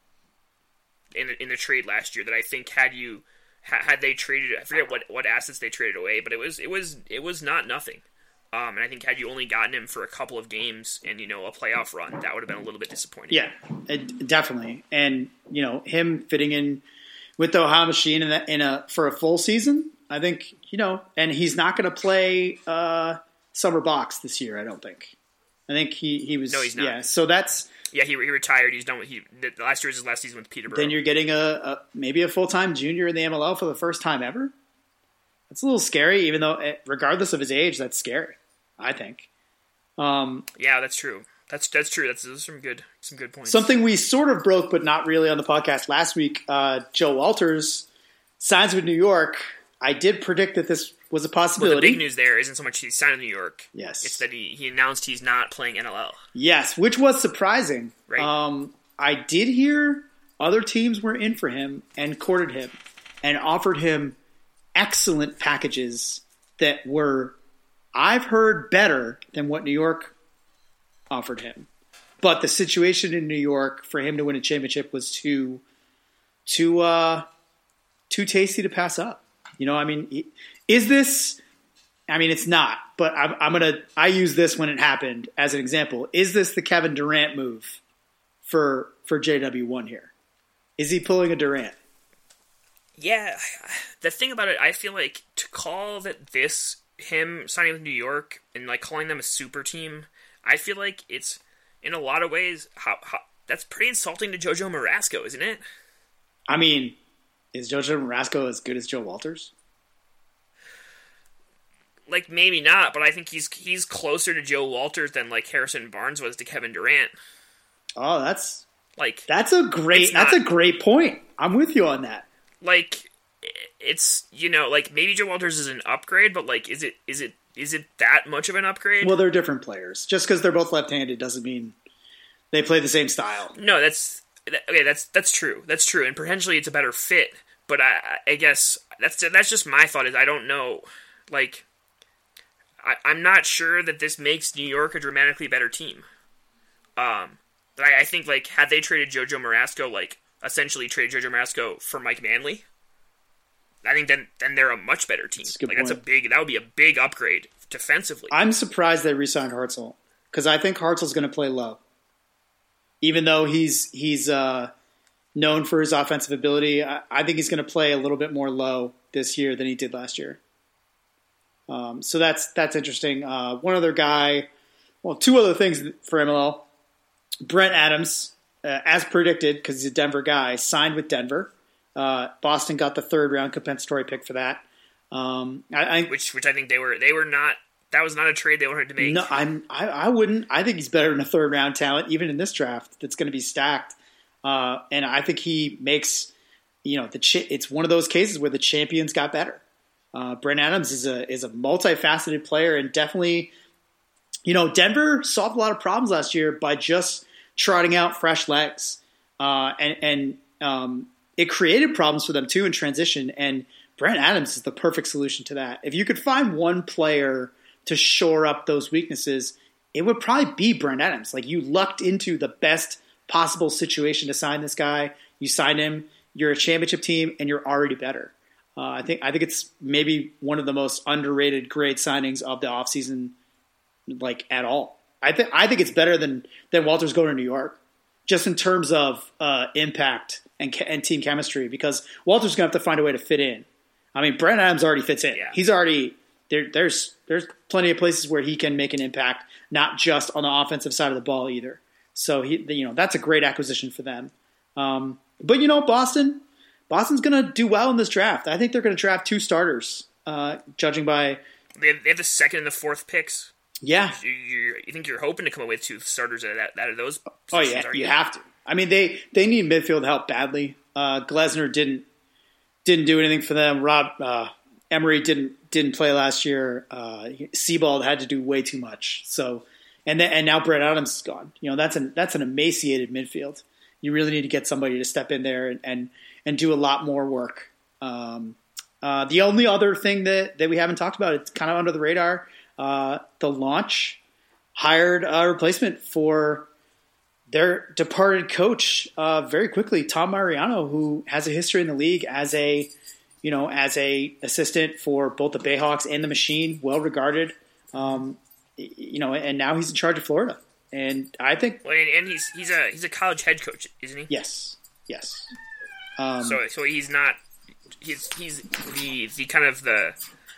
In the, in the trade last year, that I think had you had they traded, I forget what, what assets they traded away, but it was it was it was not nothing. Um, and I think had you only gotten him for a couple of games and you know a playoff run, that would have been a little bit disappointing. Yeah, it, definitely. And you know him fitting in with the Ohio Machine in a, in a for a full season. I think, you know, and he's not going to play uh, summer box this year, I don't think. I think he, he was... No, he's not. Yeah, so that's... Yeah, he, he retired. He's done with... He, the last year was his last season with Peterborough. Then you're getting a, a maybe a full-time junior in the M L L for the first time ever. That's a little scary, even though, regardless of his age, that's scary, I think. Um, yeah, that's true. That's that's true. That's those are some good some good points. Something we sort of broke, but not really on the podcast last week, uh, Joe Walters signs with New York. I did predict that this was a possibility. Well, the big news there isn't so much he signed in New York. Yes. It's that he, he announced he's not playing N L L. Yes, which was surprising. Right. Um, I did hear other teams were in for him and courted him and offered him excellent packages that were, I've heard, better than what New York offered him. But the situation in New York for him to win a championship was too, too, uh, too tasty to pass up. You know, I mean, is this, I mean, it's not, but I'm, I'm going to, I use this when it happened as an example. Is this the Kevin Durant move for, for J W one here? Is he pulling a Durant? Yeah. The thing about it, I feel like to call that this, him signing with New York and like calling them a super team, I feel like it's, in a lot of ways, how, how that's pretty insulting to JoJo Marasco, isn't it? I mean, is JoJo Marasco as good as Joe Walters? Like, maybe not, but I think he's he's closer to Joe Walters than, like, Harrison Barnes was to Kevin Durant. Oh, that's like that's a great that's not, a great point. I'm with you on that. Like, it's, you know, like, maybe Joe Walters is an upgrade, but, like, is it is it is it that much of an upgrade? Well, they're different players. Just because they're both left-handed doesn't mean they play the same style. No, that's okay. That's that's true. That's true, and potentially it's a better fit. But I, I guess that's that's just my thought. Is I don't know. Like, I, I'm not sure that this makes New York a dramatically better team. Um, but I, I think like had they traded JoJo Marasco, like essentially traded JoJo Marasco for Mike Manley, I think then then they're a much better team. That's a good like point. that's a big. That would be a big upgrade defensively. I'm surprised they re-signed Hartzell because I think Hartzell's going to play low, even though he's he's uh, known for his offensive ability. I, I think he's going to play a little bit more low this year than he did last year. Um, so that's that's interesting. Uh, one other guy, well, two other things for M L L. Brent Adams, uh, as predicted, because he's a Denver guy, signed with Denver. Uh, Boston got the third round compensatory pick for that. Um, I, I, which which I think they were they were not. That was not a trade they wanted to make. No, I'm. I, I wouldn't. I think he's better than a third round talent, even in this draft that's going to be stacked. Uh, and I think he makes, you know, the ch- it's one of those cases where the champions got better. Uh, Brent Adams is a is a multifaceted player, and definitely, you know, Denver solved a lot of problems last year by just trotting out fresh legs, uh, and and um, it created problems for them too in transition. And Brent Adams is the perfect solution to that. If you could find one player to shore up those weaknesses, it would probably be Brent Adams. Like, you lucked into the best possible situation to sign this guy. You signed him. You're a championship team, and you're already better. Uh, I think I think it's maybe one of the most underrated great signings of the offseason, like, at all. I think I think it's better than than Walters going to New York, just in terms of uh, impact and and team chemistry. Because Walters going to have to find a way to fit in. I mean, Brent Adams already fits in. Yeah. He's already there. There's there's plenty of places where he can make an impact, not just on the offensive side of the ball either. So he, you know, that's a great acquisition for them. Um, but you know, Boston. Boston's going to do well in this draft. I think they're going to draft two starters, uh, judging by... They have, they have the second and the fourth picks. Yeah. You, you, you think you're hoping to come up with two starters out of, that, out of those Oh, yeah, you, you have to. I mean, they, they need midfield help badly. Uh, Glesner didn't didn't do anything for them. Rob uh, Emery didn't didn't play last year. Uh, Sebald had to do way too much. So, and then, and now Brent Adams is gone. You know, that's an that's an emaciated midfield. You really need to get somebody to step in there and, and and do a lot more work. Um, uh, the only other thing that, that we haven't talked about, it's kind of under the radar, uh, the Launch hired a replacement for their departed coach uh, very quickly, Tom Mariano, who has a history in the league as a, you know, as a assistant for both the Bayhawks and the Machine, well regarded, um, you know, and now he's in charge of Florida. And I think, well, and, and he's he's a he's a college head coach, isn't he? Yes, yes. Um, so, so he's not. He's he's the the kind of the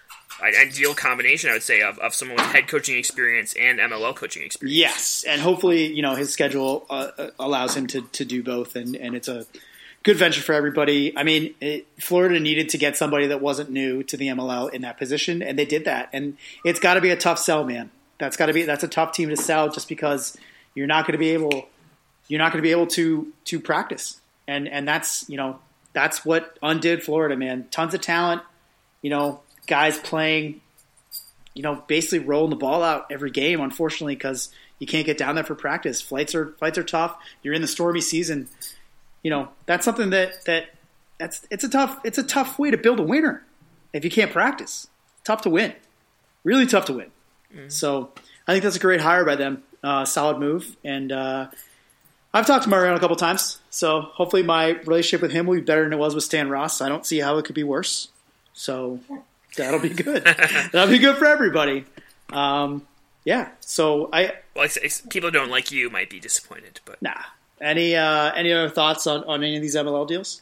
ideal combination, I would say, of, of someone with head coaching experience and M L L coaching experience. Yes, and hopefully, you know, his schedule uh, allows him to, to do both, and, and it's a good venture for everybody. I mean, it, Florida needed to get somebody that wasn't new to the M L L in that position, and they did that. And it's got to be a tough sell, man. That's got to be that's a tough team to sell, just because you're not going to be able you're not going to be able to to practice. And and that's, you know, that's what undid Florida, man. Tons of talent, you know, guys playing, you know, basically rolling the ball out every game, unfortunately, because you can't get down there for practice. Flights are flights are tough. You're in the stormy season. You know, that's something that that that's it's a tough it's a tough way to build a winner if you can't practice. Tough to win, really tough to win. Mm-hmm. So I think that's a great hire by them. Uh, solid move, and uh, I've talked to Mariano a couple times, so hopefully my relationship with him will be better than it was with Stan Ross. I don't see how it could be worse. So that'll be good. That'll be good for everybody. Um, yeah. So I. Well, it's, it's, people who don't like you might be disappointed, but nah. Any uh, any other thoughts on, on any of these M L L deals?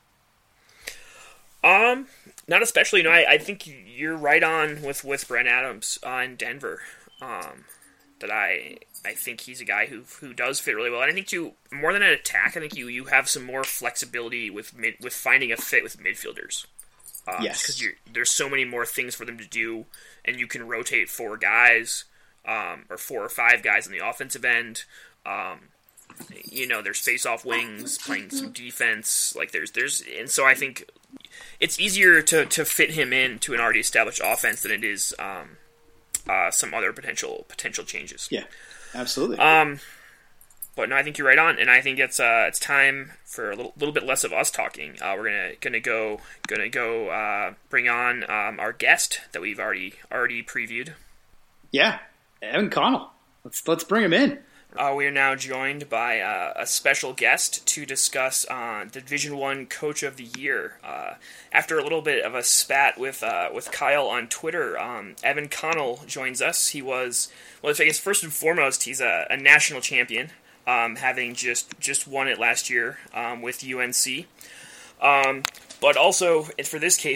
Um, not especially. No, I, I think you're right on with with Brent Adams uh, in Denver. Um, that I I think he's a guy who who does fit really well. And I think you more than an attack, I think you, you have some more flexibility with mid, with finding a fit with midfielders. Um, yes, because there's so many more things for them to do, and you can rotate four guys, um, or four or five guys on the offensive end. Um, you know, there's face-off wings playing some defense. Like there's there's and so I think it's easier to, to fit him in to an already established offense than it is um, uh, some other potential potential changes. Yeah, absolutely. Um, but no, I think you're right on, and I think it's uh, it's time for a little, little bit less of us talking. Uh, we're gonna gonna go gonna go uh, bring on um, our guest that we've already already previewed. Yeah, Evan Connell. Let's let's bring him in. Uh, we are now joined by uh, a special guest to discuss uh, the Division One Coach of the Year. Uh, after a little bit of a spat with uh, with Kyle on Twitter, um, Evan Connell joins us. He was, well, I guess first and foremost, he's a, a national champion, um, having just, just won it last year um, with U N C. Um, but also, for this case,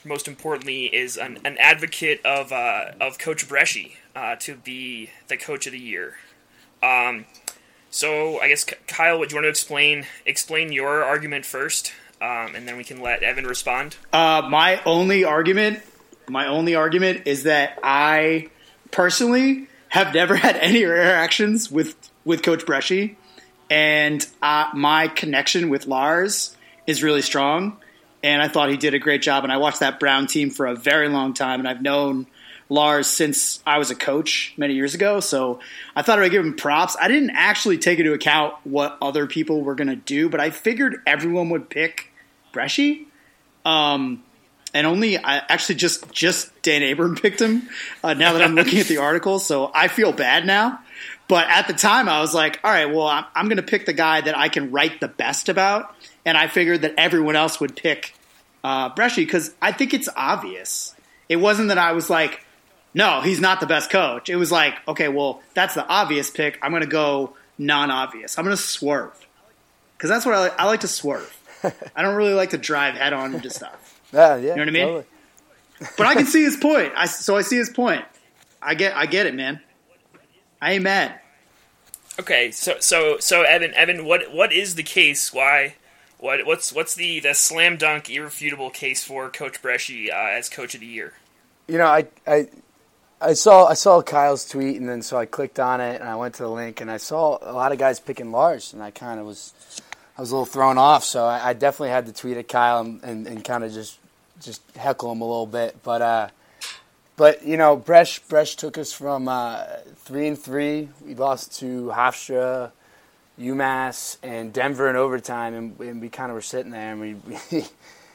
most importantly, is an, an advocate of uh, of Coach Bresci uh, to be the coach of the year. Um, so I guess Kyle, would you want to explain explain your argument first, um, and then we can let Evan respond? Uh, my only argument, my only argument is that I personally have never had any interactions with with Coach Bresci, and uh, my connection with Lars is really strong. And I thought he did a great job. And I watched that Brown team for a very long time. And I've known Lars since I was a coach many years ago. So I thought I would give him props. I didn't actually take into account what other people were going to do, but I figured everyone would pick Bresci. Um, and only I actually just, just Dan Abram picked him uh, now that I'm looking at the article. So I feel bad now. But at the time I was like, all right, well, I'm, I'm going to pick the guy that I can write the best about. And I figured that everyone else would pick uh, Bresci because I think it's obvious. It wasn't that I was like, no, he's not the best coach. It was like, okay, well, that's the obvious pick. I'm going to go non-obvious. I'm going to swerve because that's what I like. I like to swerve. I don't really like to drive head on into stuff. Yeah, yeah, you know what I mean? Totally. But I can see his point. I, so I see his point. I get, I get it, man. I ain't mad. Okay, so so so Evan, Evan, what what is the case? Why? What what's what's the, the slam dunk irrefutable case for Coach Bresci uh, as Coach of the Year? You know, I, I I saw I saw Kyle's tweet, and then so I clicked on it, and I went to the link, and I saw a lot of guys picking Lars, and I kind of was I was a little thrown off. So I, I definitely had to tweet at Kyle and, and, and kind of just just heckle him a little bit. But uh, but you know, Bresh Bresh took us from uh, three and three. We lost to Hofstra, UMass, and Denver in overtime, and, and we kind of were sitting there, and we we,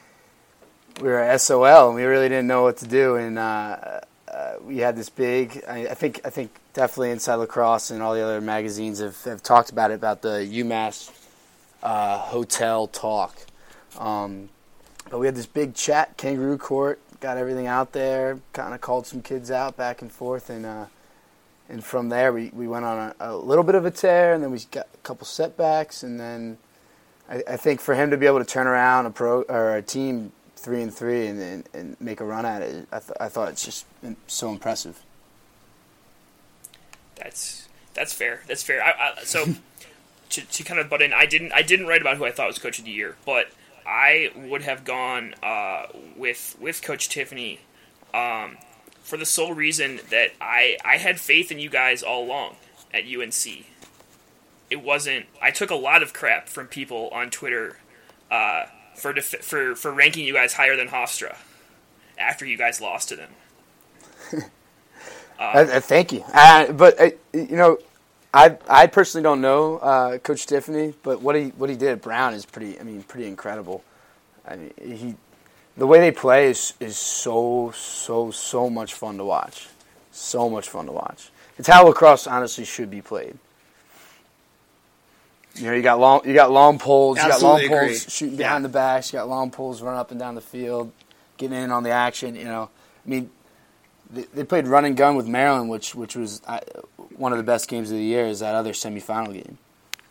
we were S O L, and we really didn't know what to do, and uh, uh, we had this big. I, I think I think definitely Inside Lacrosse and all the other magazines have, have talked about it, about the UMass uh, hotel talk. Um, but we had this big chat, kangaroo court, got everything out there, kind of called some kids out back and forth, and. Uh, And from there, we, we went on a, a little bit of a tear, and then we got a couple setbacks, and then I, I think for him to be able to turn around a pro or a team three and three and, and, and make a run at it, I, th- I thought it's just so impressive. That's that's fair. That's fair. I, I, so to to kind of butt in, I didn't I didn't write about who I thought was Coach of the Year, but I would have gone uh, with with Coach Tiffany. Um, For the sole reason that I, I had faith in you guys all along at U N C. It wasn't. I took a lot of crap from people on Twitter uh, for def- for for ranking you guys higher than Hofstra after you guys lost to them. um, I, I thank you, uh, but uh, you know, I I personally don't know uh, Coach Tiffany, but what he what he did at Brown is pretty. I mean, pretty incredible. I mean, he. The way they play is is so, so, so much fun to watch. So much fun to watch. It's how lacrosse honestly should be played. You know, you got long you got long poles, you got long Absolutely agree. poles shooting Yeah. behind the backs, you got long poles running up and down the field, getting in on the action, you know. I mean, they, they played run and gun with Maryland, which which was uh, one of the best games of the year, is that other semifinal game.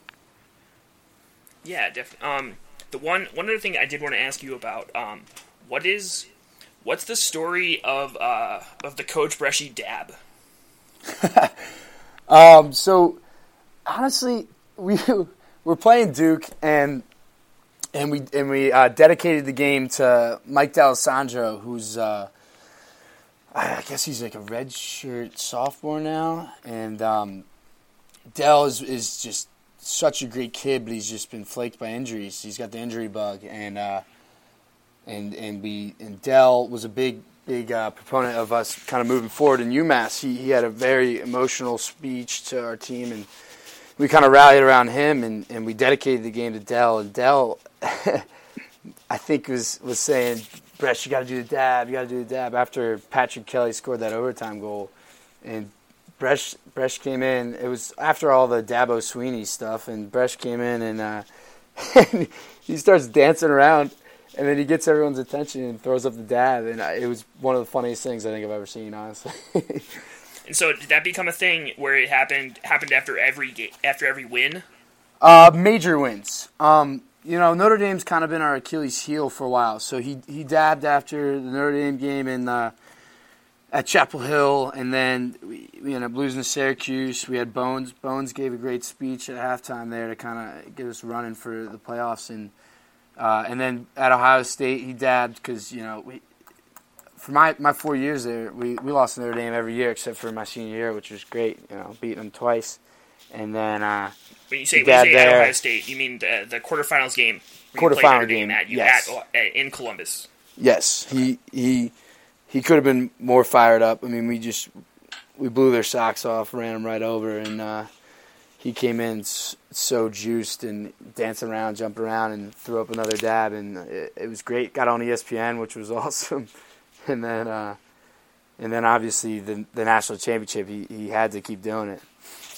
Yeah, definitely. Um, the one one other thing I did want to ask you about, um, What is, what's the story of uh, of the Coach Bresci dab? um, so, honestly, we we're playing Duke, and and we and we uh, dedicated the game to Mike D'Alessandro, who's uh, I guess he's like a redshirt sophomore now, and um, Del is is just such a great kid, but he's just been flaked by injuries. He's got the injury bug, and. Uh, And and we and Dell was a big big uh, proponent of us kind of moving forward in UMass. He he had a very emotional speech to our team, and we kind of rallied around him, and, and we dedicated the game to Dell. And Dell, I think was was saying, "Bresh, you got to do the dab. You got to do the dab." After Patrick Kelly scored that overtime goal, and Bresh Bresh came in. It was after all the Dabo Sweeney stuff, and Bresh came in and, uh, and he starts dancing around. And then he gets everyone's attention and throws up the dab, and it was one of the funniest things I think I've ever seen, honestly. And so, did that become a thing where it happened happened after every ga- after every win? Uh, major wins. Um, you know, Notre Dame's kind of been our Achilles heel for a while. So he he dabbed after the Notre Dame game in uh, at Chapel Hill, and then we, we ended up losing to Syracuse. We had Bones. Bones gave a great speech at halftime there to kind of get us running for the playoffs, and uh, and then at Ohio State he dabbed because you know we. For my, my four years there, we, we lost to Notre Dame every year except for my senior year, which was great. You know, beating them twice, and then uh, when you say, when you say at Ohio State, you mean the the quarterfinals game? Quarterfinal game at you yes. at, in Columbus. Yes, he he he could have been more fired up. I mean, we just we blew their socks off, ran them right over, and uh, he came in so juiced and dancing around, jumping around, and threw up another dab, and it, it was great. Got on E S P N, which was awesome. And then, uh, and then obviously the the national championship, he, he had to keep doing it.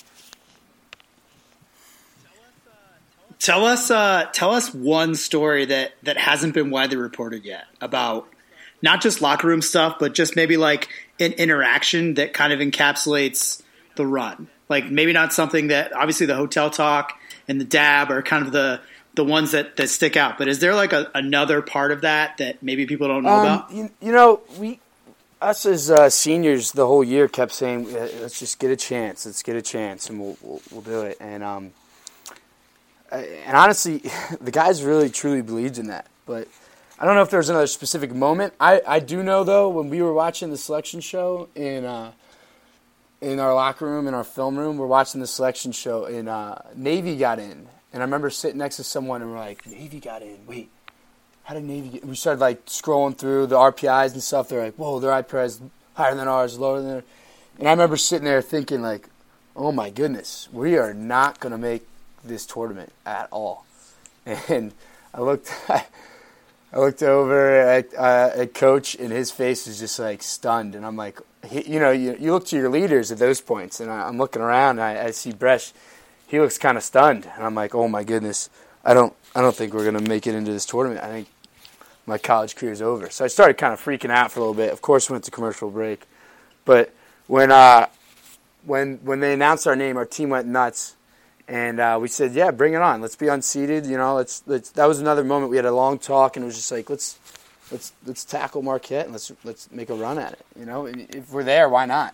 Tell us, uh, tell us one story that, that hasn't been widely reported yet about not just locker room stuff, but just maybe like an interaction that kind of encapsulates the run. Like maybe not something that obviously the hotel talk and the dab are kind of the the ones that, that stick out. But is there like a, another part of that that maybe people don't know um, about? You, you know, we us as uh, seniors the whole year kept saying, let's just get a chance, let's get a chance, and we'll we'll, we'll do it. And um, and honestly, the guys really truly believed in that. But I don't know if there was another specific moment. I, I do know though when we were watching the selection show in uh, in our locker room, in our film room, we're watching the selection show, and uh, Navy got in. And I remember sitting next to someone, and we're like, Navy got in. Wait, how did Navy get in? We started, like, scrolling through the R P Is and stuff. They're like, whoa, their I P is higher than ours, lower than theirs. And I remember sitting there thinking, like, oh, my goodness, we are not going to make this tournament at all. And I looked I looked over at, uh, at Coach, and his face was just, like, stunned. And I'm like, he, you know, you, you look to your leaders at those points, and I, I'm looking around, and I, I see Bresh. He looks kind of stunned, and I'm like, "Oh my goodness, I don't, I don't think we're gonna make it into this tournament. I think my college career is over." So I started kind of freaking out for a little bit. Of course, we went to commercial break, but when, uh, when, when they announced our name, our team went nuts, and uh, we said, "Yeah, bring it on. Let's be unseated." You know, let's, let's. That was another moment. We had a long talk, and it was just like, let's, let's, let's tackle Marquette and let's, let's make a run at it. You know, if we're there, why not?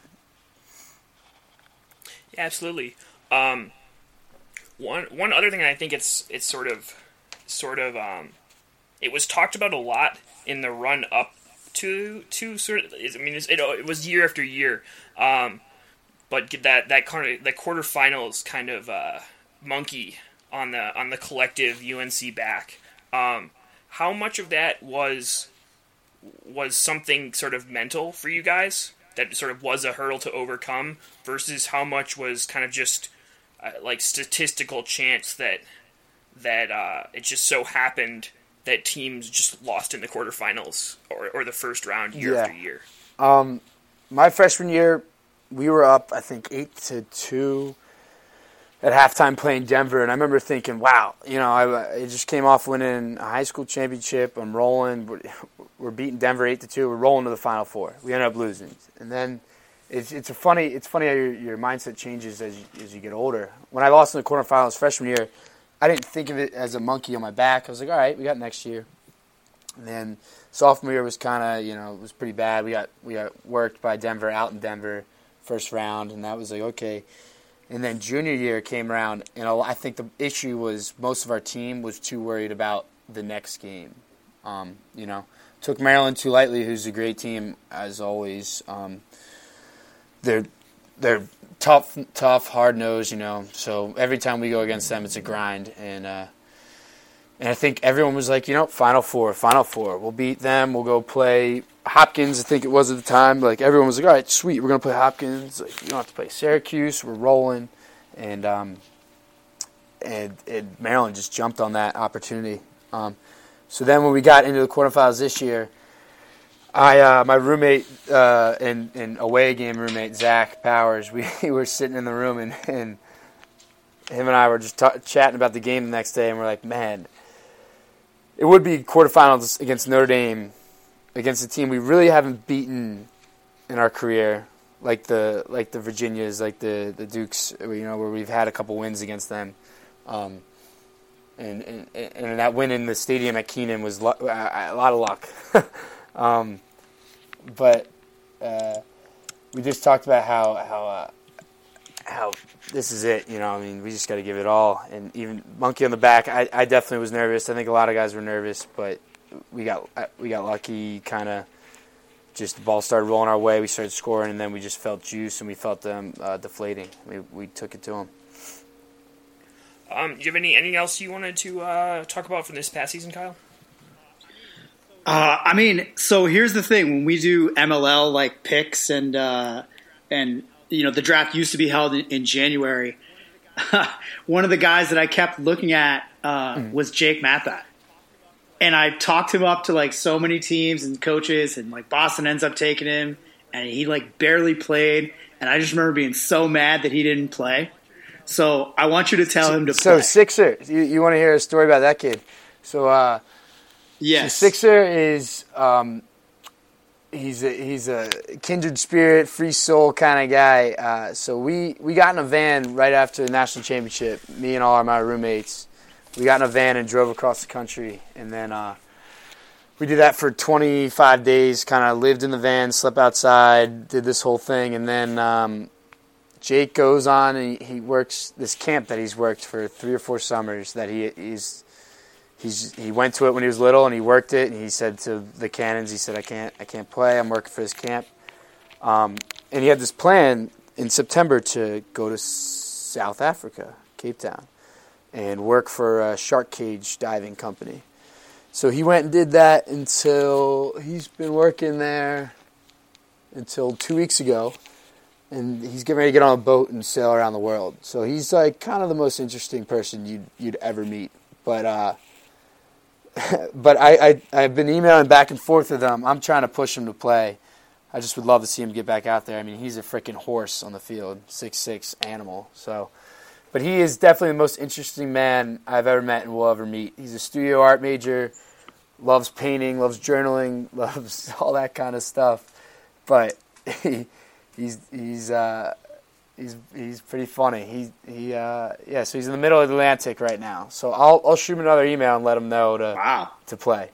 Yeah, absolutely. Um, One one other thing, I think it's it's sort of sort of um, it was talked about a lot in the run up to to sort of. I mean, it's, it, it was year after year, um, but that that kind of the quarterfinals kind of uh, monkey on the on the collective U N C back. Um, how much of that was was something sort of mental for you guys that sort of was a hurdle to overcome versus how much was kind of just Uh, like statistical chance that that uh, it just so happened that teams just lost in the quarterfinals or, or the first round year yeah. after year. Um, my freshman year, we were up I think eight to two at halftime playing Denver, and I remember thinking, "Wow, you know, I, I just came off winning a high school championship. I'm rolling. We're, we're beating Denver eight to two. We're rolling to the Final Four. We ended up losing, and then." It's it's a funny it's funny how your, your mindset changes as you, as you get older. When I lost in the quarterfinals freshman year, I didn't think of it as a monkey on my back. I was like, all right, we got next year. And then sophomore year was kind of you know it was pretty bad. We got we got worked by Denver out in Denver first round, and that was like okay. And then junior year came around, and I think the issue was most of our team was too worried about the next game. Um, you know, took Maryland too lightly, who's a great team as always. Um, They're they're tough, tough, hard nosed, you know. So every time we go against them, it's a grind, and uh, and I think everyone was like, you know, Final Four, Final Four. We'll beat them. We'll go play Hopkins. I think it was at the time. Like everyone was like, all right, sweet, we're gonna play Hopkins. Like you don't have to play Syracuse. We're rolling, and um, and, and Maryland just jumped on that opportunity. Um, so then when we got into the quarterfinals this year. I, uh, my roommate uh, and, and away game roommate, Zach Powers, we, we were sitting in the room, and, and him and I were just ta- chatting about the game the next day, and we're like, man, it would be quarterfinals against Notre Dame, against a team we really haven't beaten in our career, like the like the Virginias, like the, the Dukes, you know, where we've had a couple wins against them. Um, and and, and that win in the stadium at Keenan was lu- a lot of luck. um, but uh, we just talked about how how uh, how this is it. You know, I mean, we just got to give it all. And even monkey on the back, I, I definitely was nervous. I think a lot of guys were nervous, but we got we got lucky. Kind of just the ball started rolling our way. We started scoring, and then we just felt juice, and we felt them uh, deflating. We we took it to them. Um, do you have any anything else you wanted to uh, talk about from this past season, Kyle? Uh, I mean, so here's the thing: when we do M L L like picks and uh, and you know the draft used to be held in, in January. One of the guys that I kept looking at uh, mm. was Jake Mathai, and I talked him up to like so many teams and coaches, and like Boston ends up taking him, and he like barely played, and I just remember being so mad that he didn't play. So I want you to tell him to so play. So Sixer, you, you want to hear a story about that kid? So uh, yes, so Sixer is um, he's a, he's a kindred spirit, free soul kind of guy. Uh, so we, we got in a van right after the national championship. Me and all of my roommates, we got in a van and drove across the country, and then uh, we did that for twenty-five days. Kind of lived in the van, slept outside, did this whole thing, and then. Um, Jake goes on and he, he works this camp that he's worked for three or four summers that he he's he's he went to it when he was little and he worked it, and he said to the Cannons, he said, I can't I can't play, I'm working for this camp. Um, and he had this plan in September to go to South Africa, Cape Town, and work for a shark cage diving company. So he went and did that until he's been working there until two weeks ago. And he's getting ready to get on a boat and sail around the world. So he's like kind of the most interesting person you'd you'd ever meet. But uh, but I, I I've been emailing back and forth with him. I'm trying to push him to play. I just would love to see him get back out there. I mean, he's a freaking horse on the field, six six animal. So, but he is definitely the most interesting man I've ever met and will ever meet. He's a studio art major, loves painting, loves journaling, loves all that kind of stuff. But he. He's he's uh, he's he's pretty funny. He he uh, yeah. So he's in the middle of the Atlantic right now. So I'll I'll shoot him another email and let him know to wow. to play.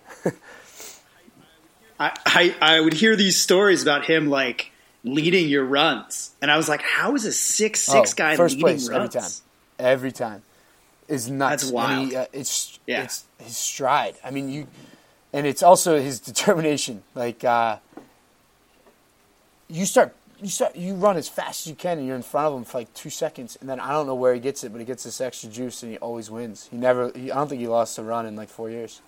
I, I I would hear these stories about him like leading your runs, and I was like, how is a six six oh, guy first leading place runs? every time? Every time is nuts. That's wild. And he, uh, it's yeah. it's his stride. I mean you, and it's also his determination. Like uh, you start. You start, you run as fast as you can, and you're in front of him for like two seconds, and then I don't know where he gets it, but he gets this extra juice, and he always wins. He never, he, I don't think he lost a run in like four years.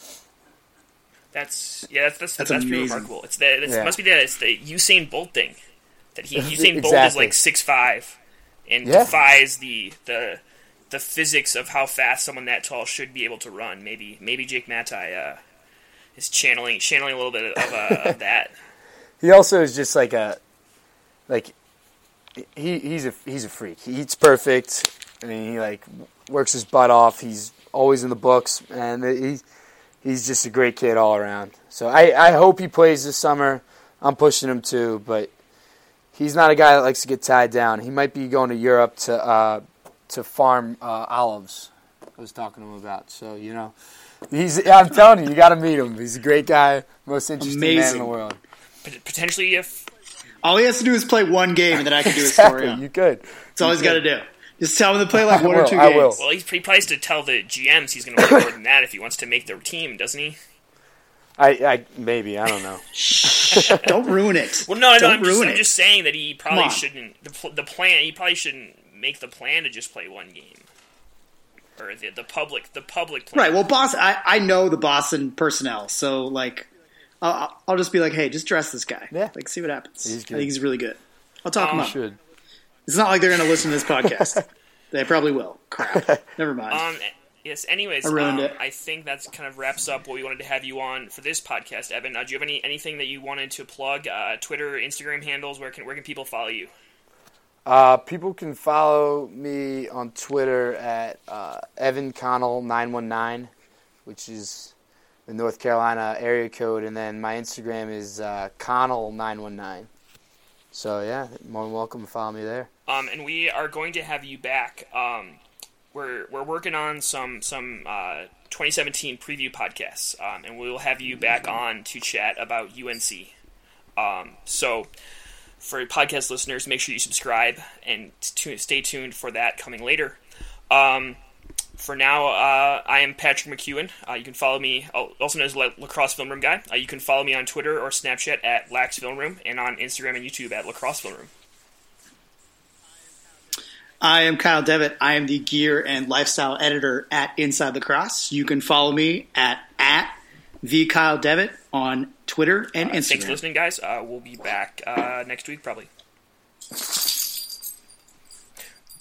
That's yeah, that's that's, that's, that's pretty amazing. remarkable. It's the it's, Yeah. it must be the it's the Usain Bolt thing that he Usain Bolt Exactly. is like six five and Yeah. defies the the the physics of how fast someone that tall should be able to run. Maybe maybe Jake Mathai uh, is channeling channeling a little bit of, uh, of that. He also is just like a. Like, he he's a he's a freak. He eats perfect. I mean, he like works his butt off. He's always in the books, and he he's just a great kid all around. So I, I hope he plays this summer. I'm pushing him too, but he's not a guy that likes to get tied down. He might be going to Europe to uh, to farm uh, olives. I was talking to him about. So you know, he's I'm telling you, you got to meet him. He's a great guy, most interesting Amazing. man in the world. Potentially, if All he has to do is play one game, and then I can do his Exactly, story. On. you could. That's all you he's got to could. do. Just tell him to play like one I or will, two I games. will. well, he's, he probably has to tell the G Ms he's going to play more than that if he wants to make their team, doesn't he? I, I maybe I don't know. Don't ruin it. Well, no, no, Don't I'm just, ruin I'm it. just saying that he probably Come on. shouldn't. The, pl- the plan. He probably shouldn't make the plan to just play one game, or the the public the public plan. Right. Well, Boston. I, I know the Boston personnel, so like, I'll, I'll just be like, hey, just dress this guy. Yeah. Like, see what happens. He's I good. think he's really good. I'll talk him Um, up. Should. It's not like they're going to listen to this podcast. They probably will. Crap. Never mind. Um. Yes. Anyways, I ruined um, it. I think that's kind of wraps up what we wanted to have you on for this podcast, Evan. Uh, do you have any anything that you wanted to plug? Uh, Twitter, Instagram handles. Where can where can people follow you? Uh, people can follow me on Twitter at uh, Evan Connell nine one nine, which is the North Carolina area code, and then my Instagram is uh, Connell nine one nine. So yeah, more than welcome to follow me there. Um. And we are going to have you back. Um. we're we're working on some some uh, twenty seventeen preview podcasts, um, and we will have you back on to chat about U N C. Um, so, for podcast listeners, make sure you subscribe and t- stay tuned for that coming later. Um, for now, uh, I am Patrick McEwen. Uh, you can follow me, also known as La- Lacrosse Film Room Guy. Uh, you can follow me on Twitter or Snapchat at Lax Film Room, and on Instagram and YouTube at Lacrosse Film Room. I am Kyle Devitt. I am the gear and lifestyle editor at Inside Lacrosse. You can follow me at, at the Kyle Devitt on Twitter and Uh, Instagram. thanks for listening, guys. Uh, we'll be back uh, next week, probably.